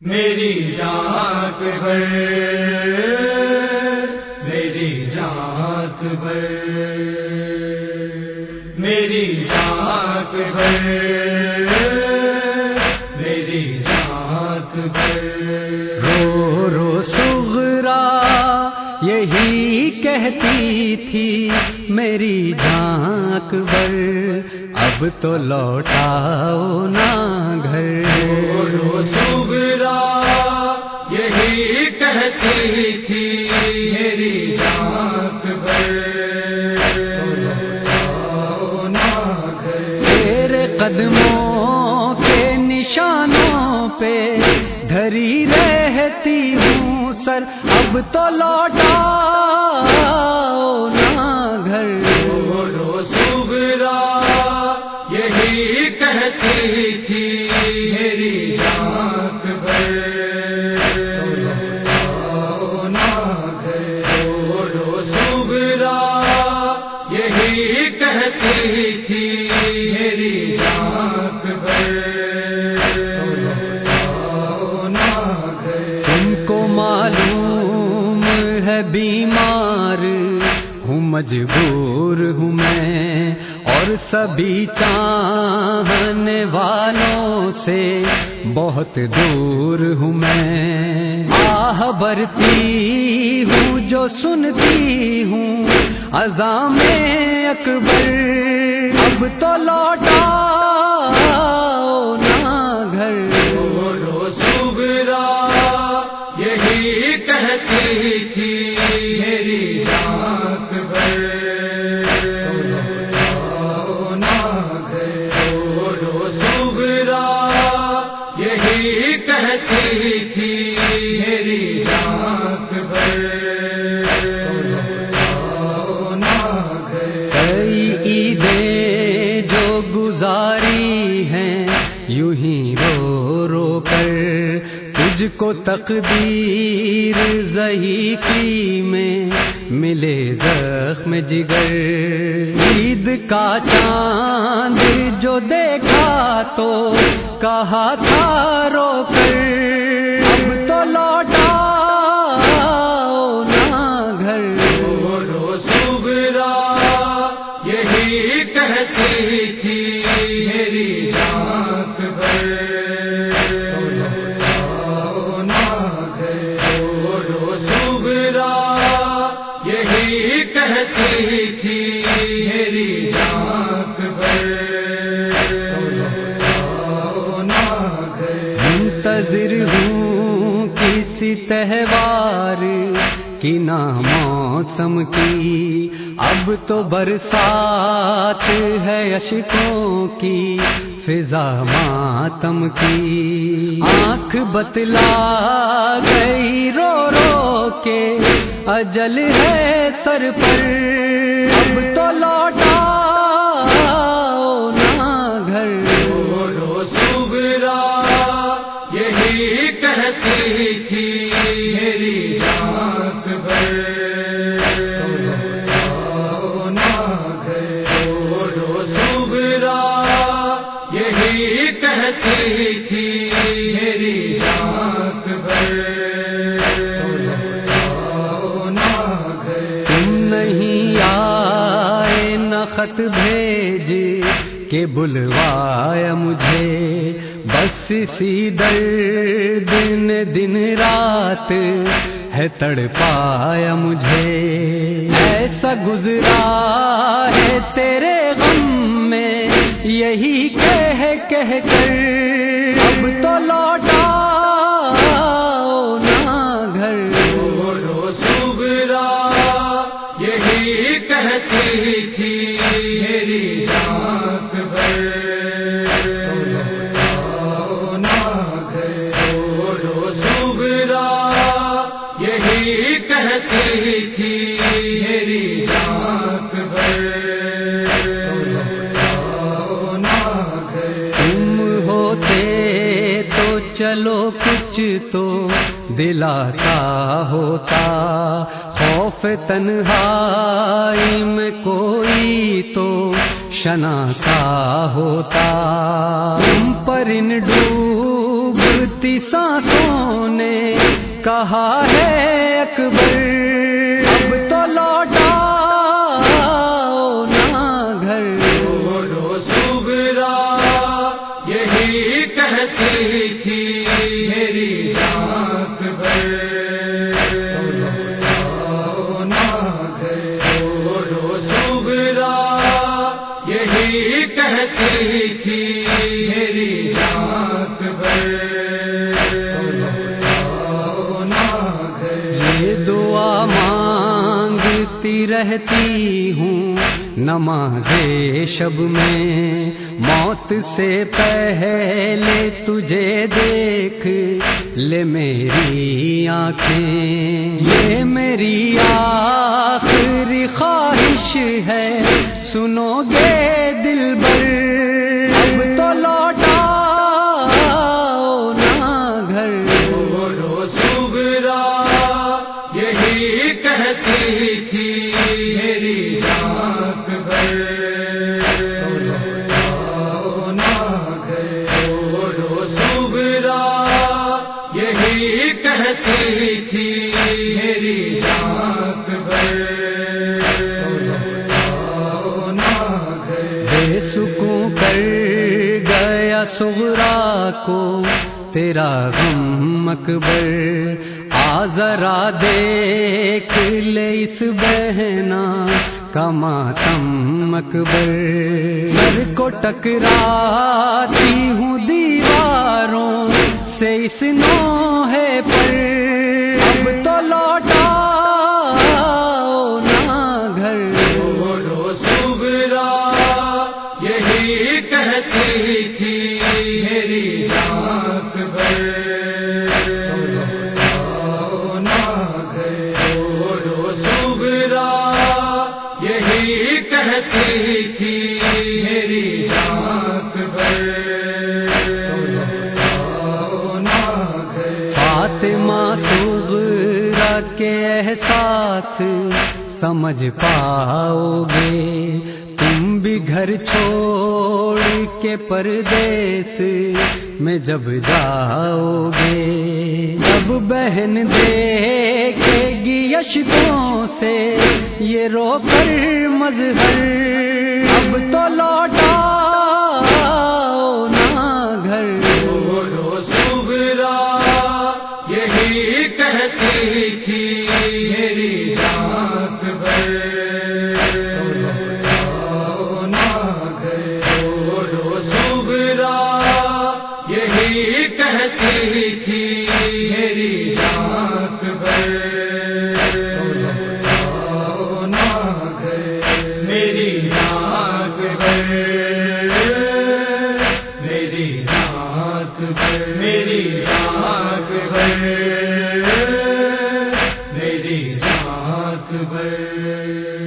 میری جان پر میری جان پر میری جان پر میری جان پر رو رو صغرا یہی کہتی تھی میری جان اکبر اب تو لوٹاؤ نا گھر رو صغرا یہی کہتی تھی میری جان اکبر تیرے قدموں کے نشانوں پہ دھری رہتی ہوں سر اب تو لوٹا نا گھر رو صغرا یہی کہتی تھی میری جان اکبر رو صغرا یہی کہتی تھی میری جان اکبر تم کو معلوم ہے بیمار ہوں مجبور ہوں میں اور سبھی چاہنے والوں سے بہت دور ہوں میں آہ بھرتی ہوں جو سنتی ہوں عزام اکبر اب تو لوٹا نا گھر رو صغرا یہی کہتی تھی میری جان اکبر رو صغرا یہی کہتی تھی میری جان اکبر کئی عیدیں جو گزاری ہیں یوں ہی رو رو کر تجھ کو تقدیر ضعیفی میں ملے زخم جگر عید کا چاند جو دیکھا تو کہا تھا رو کر اب تو لوٹا نا گھر رو صغرا یہی کہتی تھی میری جان اکبر رو صغرا یہی کہتی تھی میری جان اکبر منتظر ہوں کسی تہوار کی نہ موسم کی اب تو برسات ہے اشکوں کی فضا ماتم کی آنکھ بتلا گئی رو رو کے اجل ہے سر پر اب تو لوٹا نا گھر رو صغرا یہی کہتی تھی میری جان اکبر رو صغرا یہی کہتی تھی میری جان اکبر تم نہیں آئے نہ خط بھیج کے بلوایا مجھے بس اسی درد دن رات ہے تڑ پایا مجھے ایسا گزرا ہے تیرے غم میں یہی کہہ کر اب تو لوٹا نا گھر رو صغرا یہی کہتی تھی میری جان اکبر رو صغرا یہی کہتی تھی میری جان اکبر تم ہوتے تو چلو کچھ تو دلاسا ہوتا خوف تنہائی میں کوئی تو شناسا ہوتا تم پر ان ڈوبتے ابھرتی سانسوں نے کہا ہے اکبر، اب تو لوٹا نہ گھر۔ رو صغرا یہی کہتی تھی میری آنکھ بھر، رو صغرا یہی کہتی تھی میری آنکھ بھر، یہ دعا مانگتی رہتی ہوں نماز شب میں، موت سے پہلے تجھے دیکھ لے میری آنکھیں، یہ میری آخری خواہش ہے سنو گے دلبر، اب تو لوٹا نہ گھر۔ رو صغرا یہی کہتی تھی میری آنکھ بھر، رو صغرا یہی کہتی تھی میری آنکھ بھر، بے سکون کر گیا صغرا کو تیرا غم اکبر، آ ذرا دیکھ لے اس بہنا کا ماتم اکبر، سر کو ٹکراتی ہوں دیواروں سے اس نوحے پر، اب تو لوٹا نہ گھر۔ رو صغرا یہی کہتی تھی میری آنکھ بھر، رو صغرا یہی کہتی تھی میری آنکھ بھر، فاطمہ صغرا کے احساس سمجھ پاؤ گے، تم بھی گھر چھوڑ کے پردیس میں جب جاؤ گے، جب بہن دیکھے گی اشکوں سے یہ رو کر مظہر، اب تو لوٹا نہ گھر۔ رو صغرا یہی کہتی تھی میری آنکھ بھر، رو صغرا یہی کہتی تھی میری آنکھ بھر، میری آنکھ بھر، میری آنکھ بھر، میری آنکھ بھر، میری آنکھ بھر۔